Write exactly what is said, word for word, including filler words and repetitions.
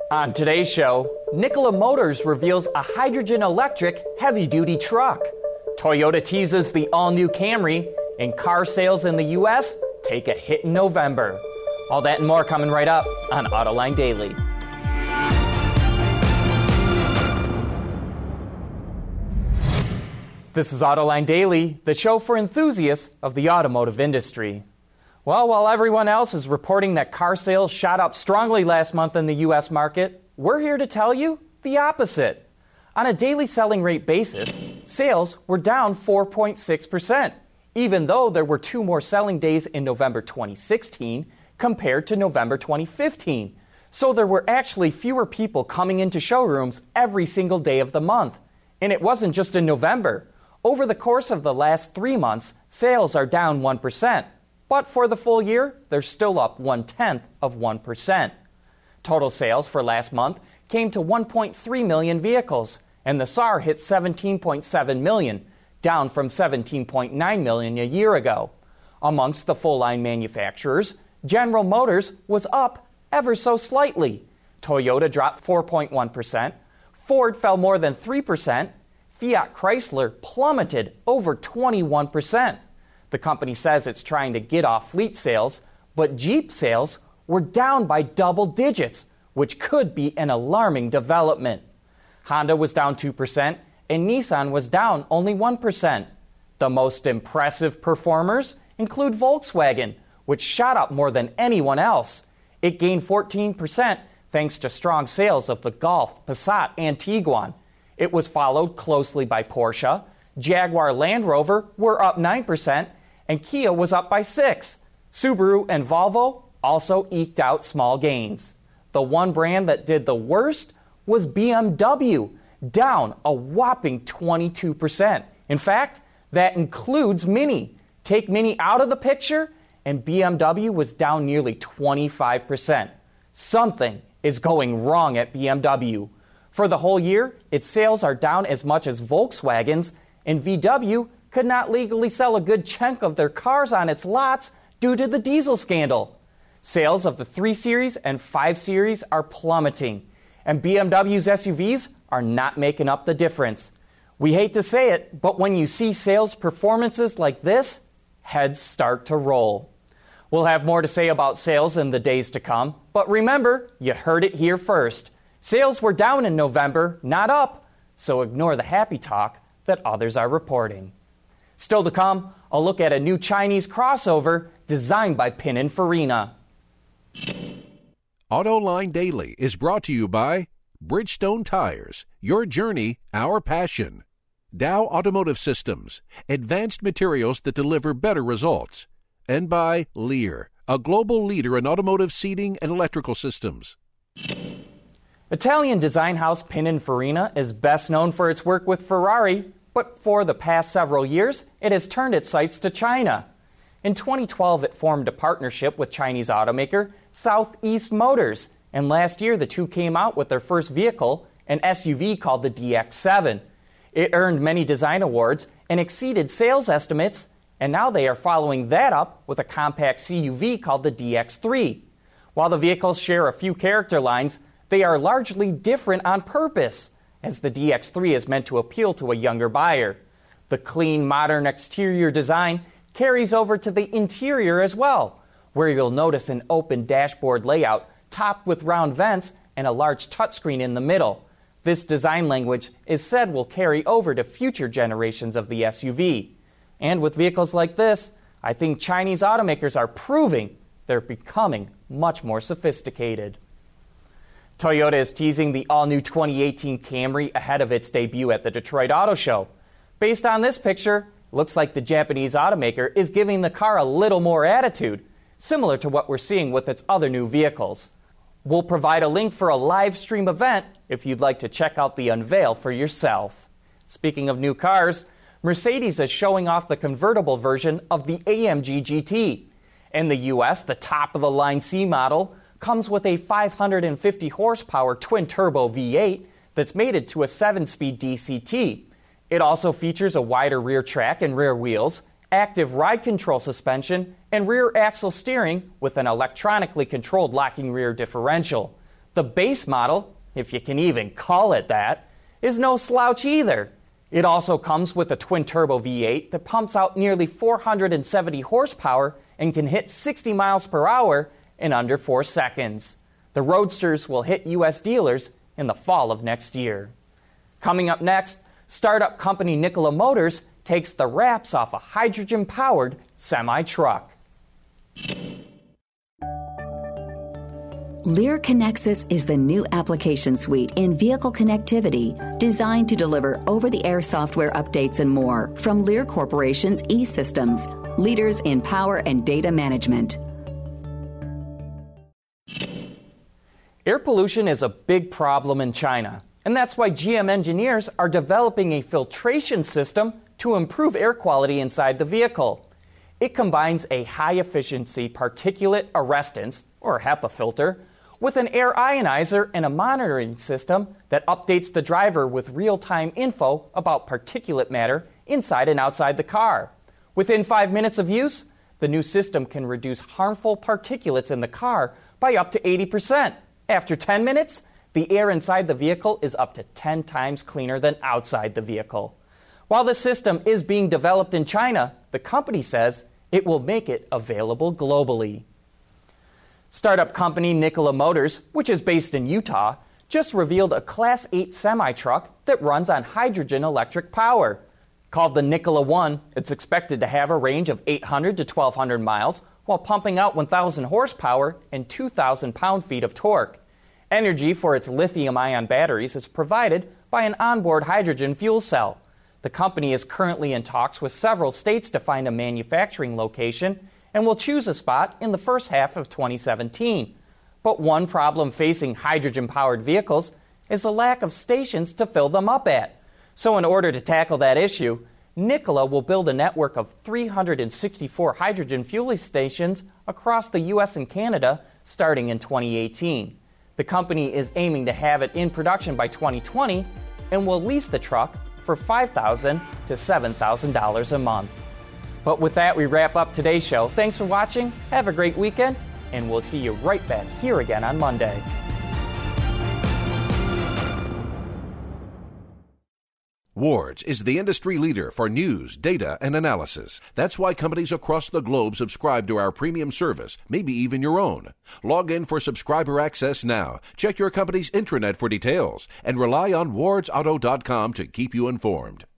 On today's show, Nikola Motors reveals a hydrogen-electric heavy-duty truck. Toyota teases the all-new Camry, and car sales in the U S take a hit in November. All that and more coming right up on Autoline Daily. This is Autoline Daily, the show for enthusiasts of the automotive industry. Well, while everyone else is reporting that car sales shot up strongly last month in the U S market, we're here to tell you the opposite. On a daily selling rate basis, sales were down four point six percent, even though there were two more selling days in November twenty sixteen compared to November twenty fifteen. So there were actually fewer people coming into showrooms every single day of the month. And it wasn't just in November. Over the course of the last three months, sales are down one percent. But for the full year, they're still up one-tenth of one percent. Total sales for last month came to one point three million vehicles, and the S A R hit seventeen point seven million, down from seventeen point nine million a year ago. Amongst the full-line manufacturers, General Motors was up ever so slightly. Toyota dropped four point one percent, Ford fell more than three percent, Fiat Chrysler plummeted over twenty-one percent. The company says it's trying to get off fleet sales, but Jeep sales were down by double digits, which could be an alarming development. Honda was down two percent, and Nissan was down only one percent. The most impressive performers include Volkswagen, which shot up more than anyone else. It gained fourteen percent thanks to strong sales of the Golf, Passat, and Tiguan. It was followed closely by Porsche. Jaguar Land Rover were up nine percent, and Kia was up by six percent. Subaru and Volvo also eked out small gains. The one brand that did the worst was B M W, down a whopping twenty-two percent. In fact, that includes Mini. Take Mini out of the picture, and B M W was down nearly twenty-five percent. Something is going wrong at B M W. For the whole year, its sales are down as much as Volkswagen's, and V W could not legally sell a good chunk of their cars on its lots due to the diesel scandal. Sales of the three series and five series are plummeting, and B M W's S U Vs are not making up the difference. We hate to say it, but when you see sales performances like this, heads start to roll. We'll have more to say about sales in the days to come, but remember, you heard it here first. Sales were down in November, not up, so ignore the happy talk that others are reporting. Still to come, a look at a new Chinese crossover designed by Pininfarina. Autoline Daily is brought to you by Bridgestone Tires, your journey, our passion. Dow Automotive Systems, advanced materials that deliver better results. And by Lear, a global leader in automotive seating and electrical systems. Italian design house Pininfarina is best known for its work with Ferrari, but for the past several years, it has turned its sights to China. In twenty twelve, it formed a partnership with Chinese automaker Southeast Motors, and last year the two came out with their first vehicle, an S U V called the D X seven. It earned many design awards and exceeded sales estimates, and now they are following that up with a compact C U V called the D X three. While the vehicles share a few character lines, they are largely different on purpose, as the D X three is meant to appeal to a younger buyer. The clean, modern exterior design carries over to the interior as well, where you'll notice an open dashboard layout topped with round vents and a large touchscreen in the middle. This design language is said will carry over to future generations of the S U V. And with vehicles like this, I think Chinese automakers are proving they're becoming much more sophisticated. Toyota is teasing the all-new twenty eighteen Camry ahead of its debut at the Detroit Auto Show. Based on this picture, looks like the Japanese automaker is giving the car a little more attitude, similar to what we're seeing with its other new vehicles. We'll provide a link for a live stream event if you'd like to check out the unveil for yourself. Speaking of new cars, Mercedes is showing off the convertible version of the A M G G T. In the U S, the top-of-the-line C model comes with a five hundred fifty horsepower twin-turbo V eight that's mated to a seven-speed D C T. It also features a wider rear track and rear wheels, active ride control suspension, and rear axle steering with an electronically controlled locking rear differential. The base model, if you can even call it that, is no slouch either. It also comes with a twin-turbo V eight that pumps out nearly four hundred seventy horsepower and can hit sixty miles per hour in under four seconds. The Roadsters will hit U S dealers in the fall of next year. Coming up next, startup company Nikola Motors takes the wraps off a hydrogen-powered semi-truck. Lear Connexus is the new application suite in vehicle connectivity designed to deliver over-the-air software updates and more from Lear Corporation's E-Systems, leaders in power and data management. Air pollution is a big problem in China, and that's why G M engineers are developing a filtration system to improve air quality inside the vehicle. It combines a high-efficiency particulate arrestants, or HEPA filter, with an air ionizer and a monitoring system that updates the driver with real-time info about particulate matter inside and outside the car. Within five minutes of use, the new system can reduce harmful particulates in the car by up to eighty percent. After ten minutes, the air inside the vehicle is up to ten times cleaner than outside the vehicle. While the system is being developed in China, the company says it will make it available globally. Startup company Nikola Motors, which is based in Utah, just revealed a Class eight semi-truck that runs on hydrogen electric power. Called the Nikola One, it's expected to have a range of eight hundred to twelve hundred miles while pumping out one thousand horsepower and two thousand pound-feet of torque. Energy for its lithium-ion batteries is provided by an onboard hydrogen fuel cell. The company is currently in talks with several states to find a manufacturing location and will choose a spot in the first half of twenty seventeen. But one problem facing hydrogen-powered vehicles is the lack of stations to fill them up at. So in order to tackle that issue, Nikola will build a network of three hundred sixty-four hydrogen fueling stations across the U S and Canada starting in twenty eighteen. The company is aiming to have it in production by twenty twenty and will lease the truck for five thousand dollars to seven thousand dollars a month. But with that, we wrap up today's show. Thanks for watching, have a great weekend, and we'll see you right back here again on Monday. Wards is the industry leader for news, data, and analysis. That's why companies across the globe subscribe to our premium service, maybe even your own. Log in for subscriber access now. Check your company's intranet for details and rely on wards auto dot com to keep you informed.